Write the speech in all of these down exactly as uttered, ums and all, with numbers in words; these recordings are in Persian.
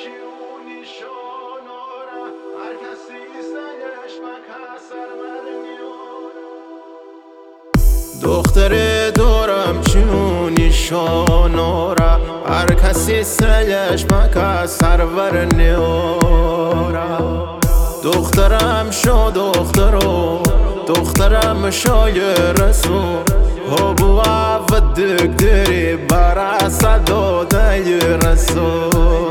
کیونی شانارا هر کسی سگش مکسر مرنیارا دختر دورم چیونی شانارا هر کسی سگش مکسر ورنیارا دخترم شو دخترو دخترم شایر رسو هبو عفدك ديري برا صدو داير رسو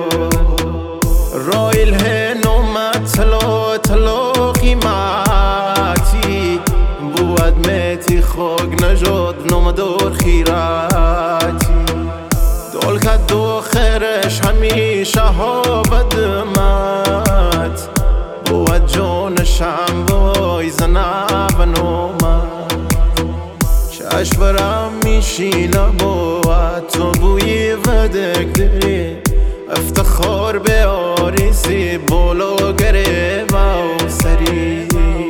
روي الهنو ما تلو تلو قيماتي بود ميتي خوق نجود نمدور خيراتي دول كدو خيرش هميشه ها بدمات بود جونشم وای زنب نومد چشورم میشینه با تو بوی ودک دری افتخار به آریسی بلوگره و سری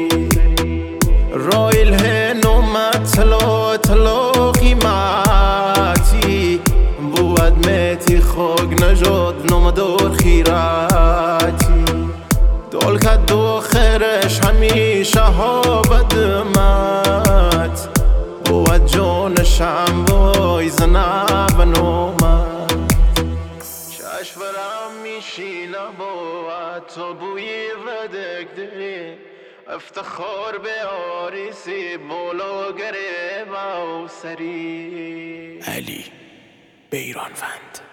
رایل هنو مطلو تلو قیمتی بود میتی خوگ نجد نمدور خیراتی دول کدو خیرش همیشه ها بدمت بود جونشم وای زنب نومد چشورم میشینه با تو بوی ودک دری افتخار به آریسی بلوگره و سری علی بیرانوند.